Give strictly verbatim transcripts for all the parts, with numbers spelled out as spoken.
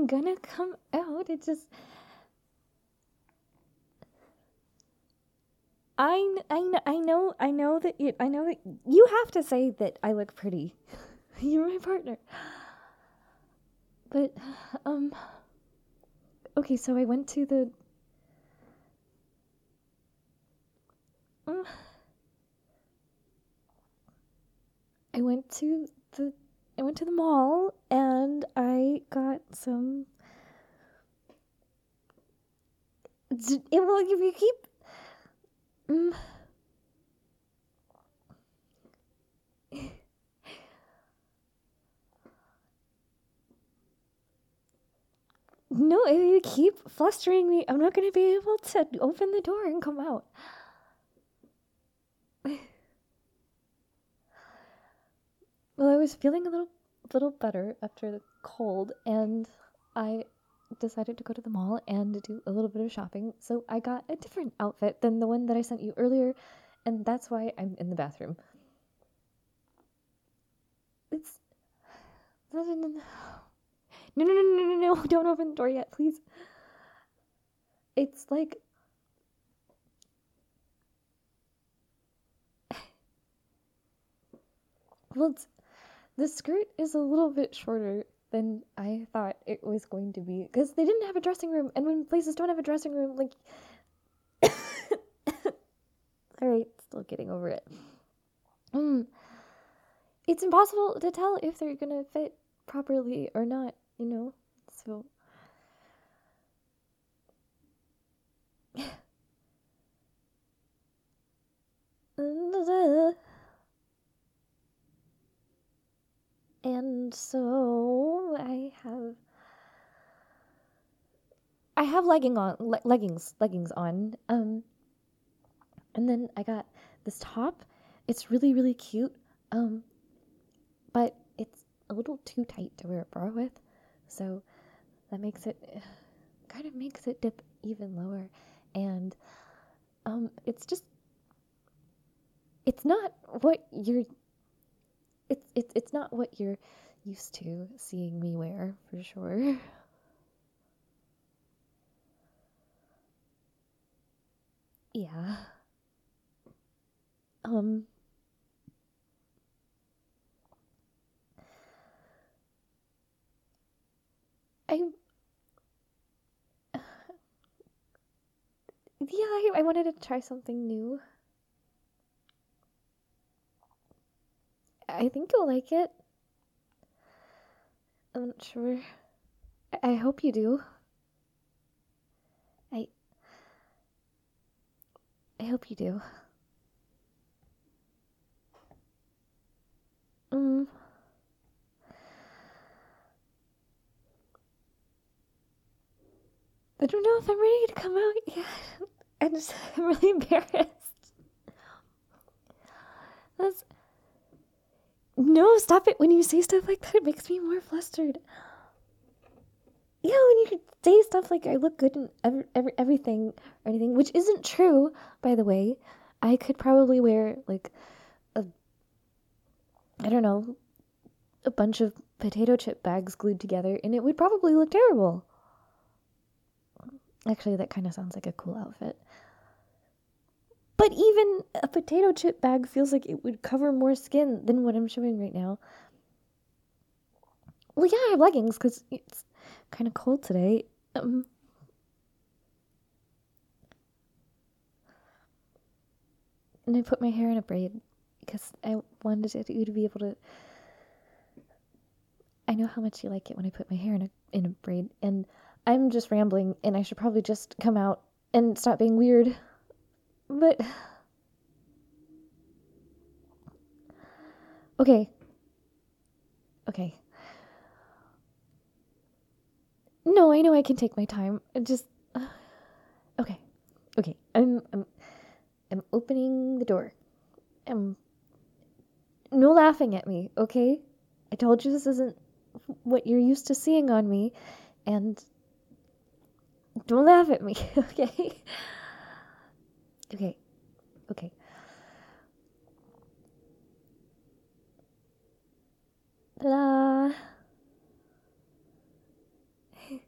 gonna come out. It just... I, I, kn- I know I know that you I know that you have to say that I look pretty. You're my partner. But um okay, so I went to the um, I went to the I went to the mall and I got some d- it will if you keep um, no, if you keep flustering me, I'm not going to be able to open the door and come out. Well, I was feeling a little little better after the cold, and I decided to go to the mall and do a little bit of shopping. So I got a different outfit than the one that I sent you earlier, and that's why I'm in the bathroom. It's no no no no no no no no no! Don't open the door yet, please. It's like well, it's, the skirt is a little bit shorter than I thought it was going to be because they didn't have a dressing room, and when places don't have a dressing room, like. Alright, still getting over it. Mm. It's impossible to tell if they're gonna fit properly or not, you know? So. And so I have. I have legging on, le- leggings, leggings on. Um, and then I got this top. It's really, really cute. Um, but it's a little too tight to wear a bra with, so that makes it kind of makes it dip even lower. And um, it's just it's not what you're it's it's it's not what you're used to seeing me wear for sure. Yeah. Um. I yeah, I, I wanted to try something new. I think you'll like it. I'm not sure. I, I hope you do. I I hope you do. Um. I don't know if I'm ready to come out yet. I just I'm really embarrassed. That's no, stop it. When you say stuff like that, it makes me more flustered. Yeah, when you say stuff like I look good in every, every, everything or anything, which isn't true, by the way. I could probably wear, like, a, I don't know, a bunch of potato chip bags glued together, and it would probably look terrible. Actually, that kind of sounds like a cool outfit. But even a potato chip bag feels like it would cover more skin than what I'm showing right now. Well, yeah, I have leggings because it's kind of cold today. Um, and I put my hair in a braid because I wanted you to be able to. I know how much you like it when I put my hair in a in a braid, and I'm just rambling, and I should probably just come out and stop being weird. But okay, okay. No, I know I can take my time. I just uh, okay, okay. I'm I'm I'm opening the door. I'm no laughing at me, okay? I told you this isn't what you're used to seeing on me, and don't laugh at me, okay? Okay, okay. Ta-da!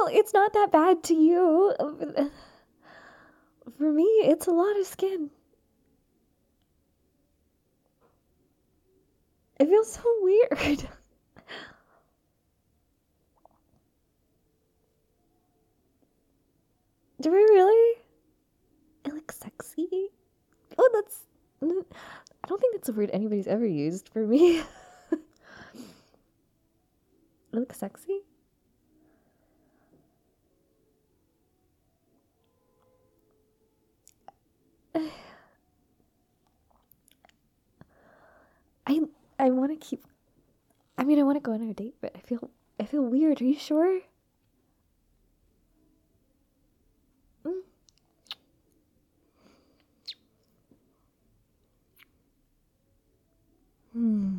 it's not that bad to you. For me, it's a lot of skin. It feels so weird. Do we really? It looks sexy. Oh, that's... I don't think that's a word anybody's ever used for me. It looks sexy? I I want to keep... I mean, I want to go on a date, but I feel I feel weird. Are you sure? Mm. Hmm.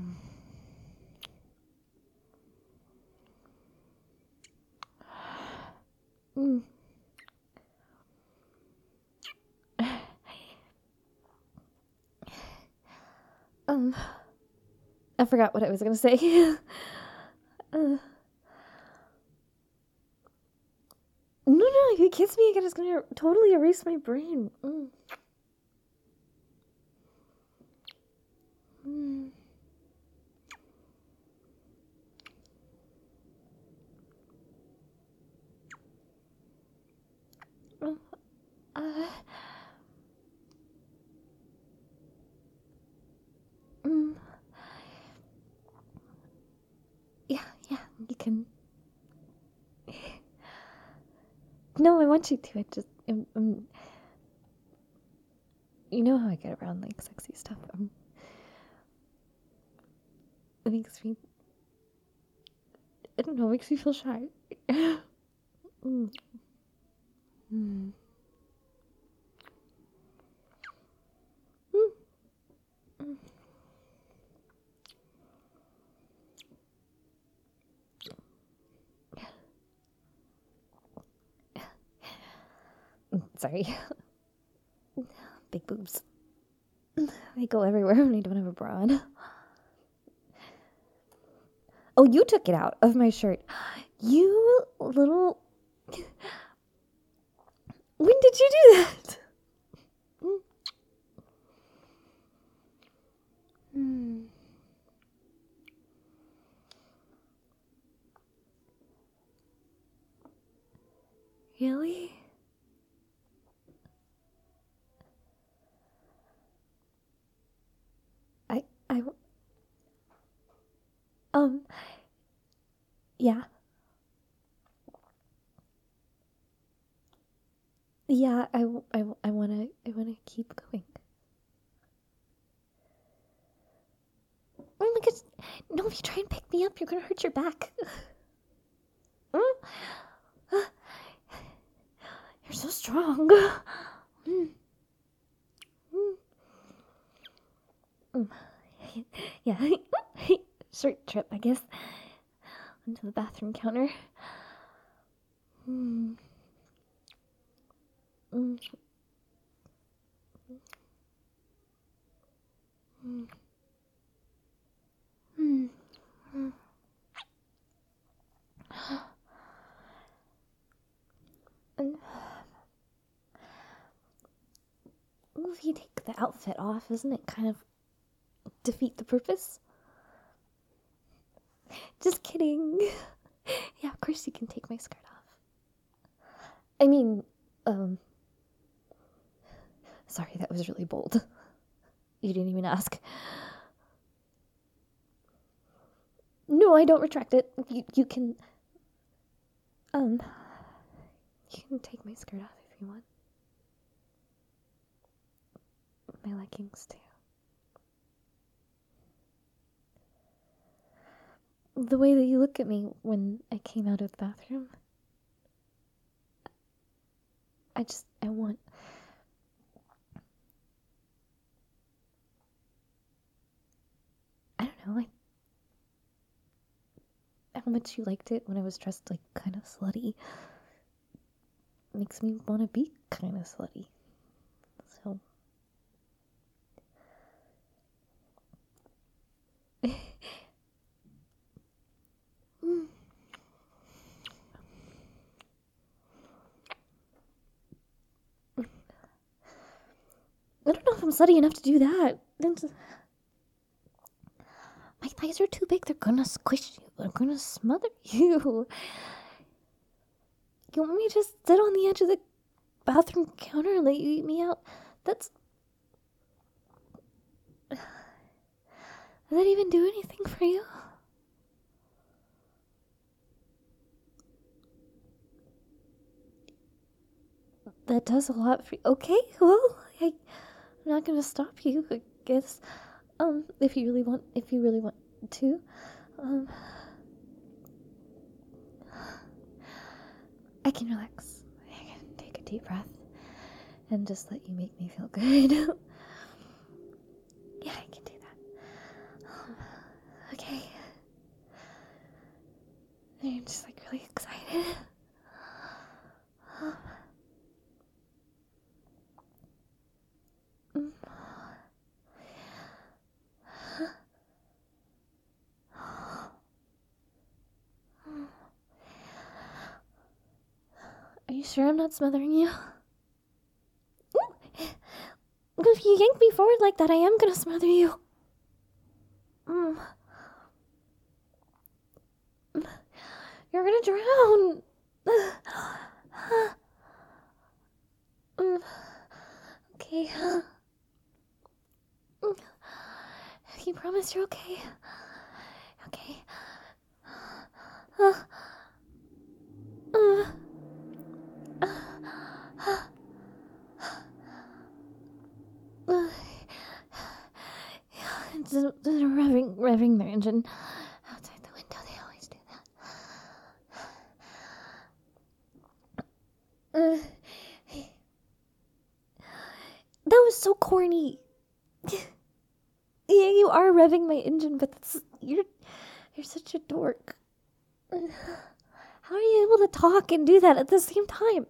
Mm. um, I forgot what I was gonna say. uh, no, no, if you kiss me again, it's gonna totally erase my brain. Mm. Mm. Uh, mm. Yeah, yeah, you can. No, I want you to. I just, um, um, you know how I get around like sexy stuff. Um, it makes me, I don't know, it makes me feel shy. mm. Mm. Mm. Mm. Sorry. Big boobs. They go everywhere when I don't have a bra on. Oh, you took it out of my shirt. You little... When did you do that? Mm. Really? I, I, um, yeah. Yeah, I, I, I wanna, I wanna keep going. Oh my gosh. No, if you try and pick me up, you're gonna hurt your back. Mm. You're so strong. Mm. Mm. Yeah. Short trip, I guess. Onto the bathroom counter. Mm. Mm. Mm. Mm. Mm. And well, if you take the outfit off, doesn't it kind of defeat the purpose? Just kidding. Yeah, of course you can take my skirt off. I mean, um, sorry, that was really bold. You didn't even ask. No, I don't retract it. You, you can, um, you can take my skirt off if you want. My leggings, too. The way that you look at me when I came out of the bathroom, I just, I want, I don't know, I, how much you liked it when I was dressed like kind of slutty makes me want to be kind of slutty. So. I don't know if I'm slutty enough to do that. My thighs are too big. They're gonna squish you. They're gonna smother you. You want me to just sit on the edge of the bathroom counter and let you eat me out? That's... Does that even do anything for you? That does a lot for you. Okay, well, I, I'm not gonna stop you, I guess. Um, if you really want, if you really want to. Um, I can relax. I can take a deep breath and just let you make me feel good. Yeah, I can do that. Um, okay. I'm just like really excited. Um, mm. Are you sure I'm not smothering you? Ooh. If you yank me forward like that, I am gonna smother you. Mm. You're gonna drown. mm. Okay. Mm. You promise you're okay? Okay. Uh. Uh. It's a, it's a revving, revving their engine outside the window. They always do that. Uh, that was so corny. Yeah, you are revving my engine, but that's, you're you're such a dork. How are you able to talk and do that at the same time?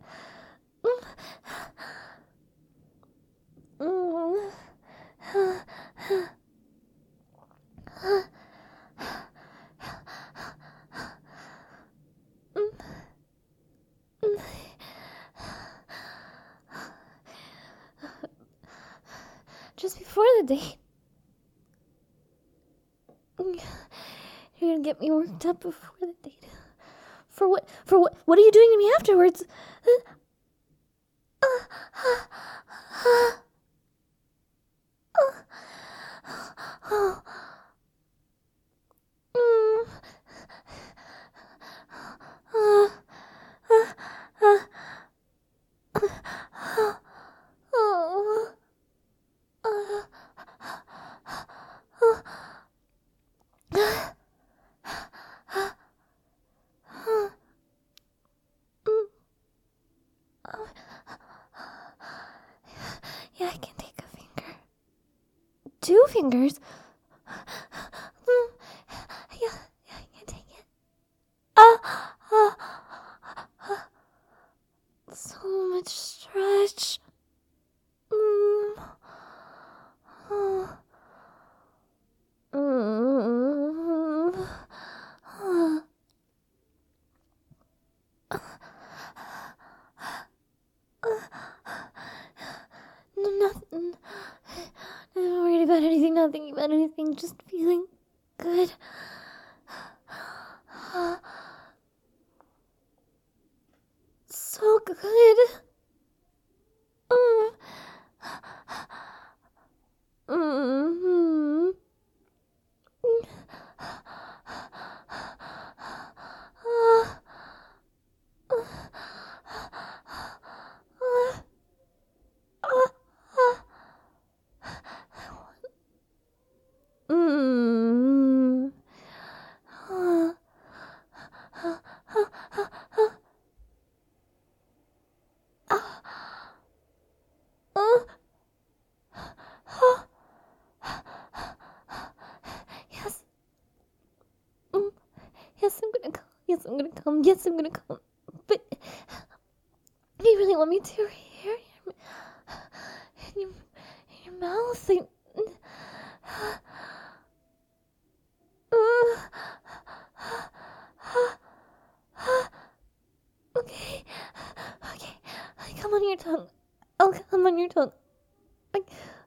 Mm. Just before the date, you're gonna get me worked up before the date. For what? For what? What are you doing to me afterwards? Yeah, I can take a finger. Two fingers? Mm, yeah, yeah, I can take it. Ah, ah, ah. So much stretch. Mm. Ah. Mm. Ah. No, nothing. Not worried about anything, not thinking about anything, just feeling good. So good. Mm. Mm-hmm. Mm. Yes. Mm. Yes, I'm gonna come. Yes, I'm gonna come. Yes, I'm gonna come. But if you really want me to, right here, in your, in your mouth, I, okay, okay, come on your tongue. I'll come on your tongue. I,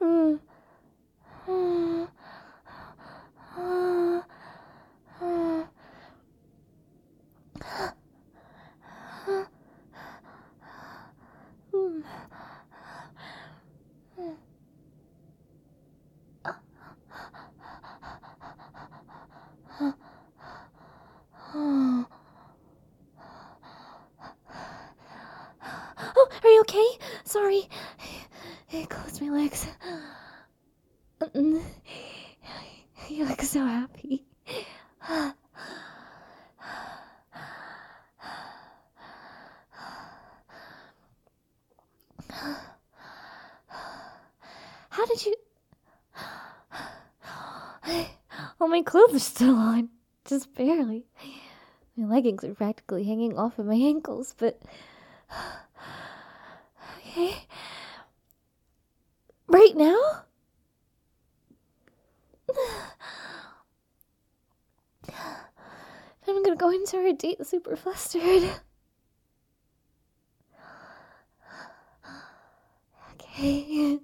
Mm. Oh, are you okay? Sorry. I closed my legs. You look so happy. How did you... Oh, my clothes are still on. Just barely. My leggings are practically hanging off of my ankles, but... Okay. Right now? I'm gonna go into our date super flustered. Okay.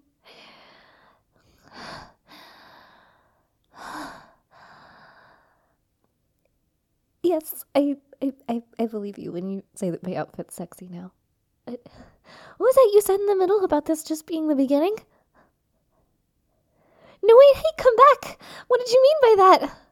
Yes, I, I, I, I believe you when you say that my outfit's sexy now. Uh, what was that you said in the middle about this just being the beginning? No, wait, hey, come back! What did you mean by that?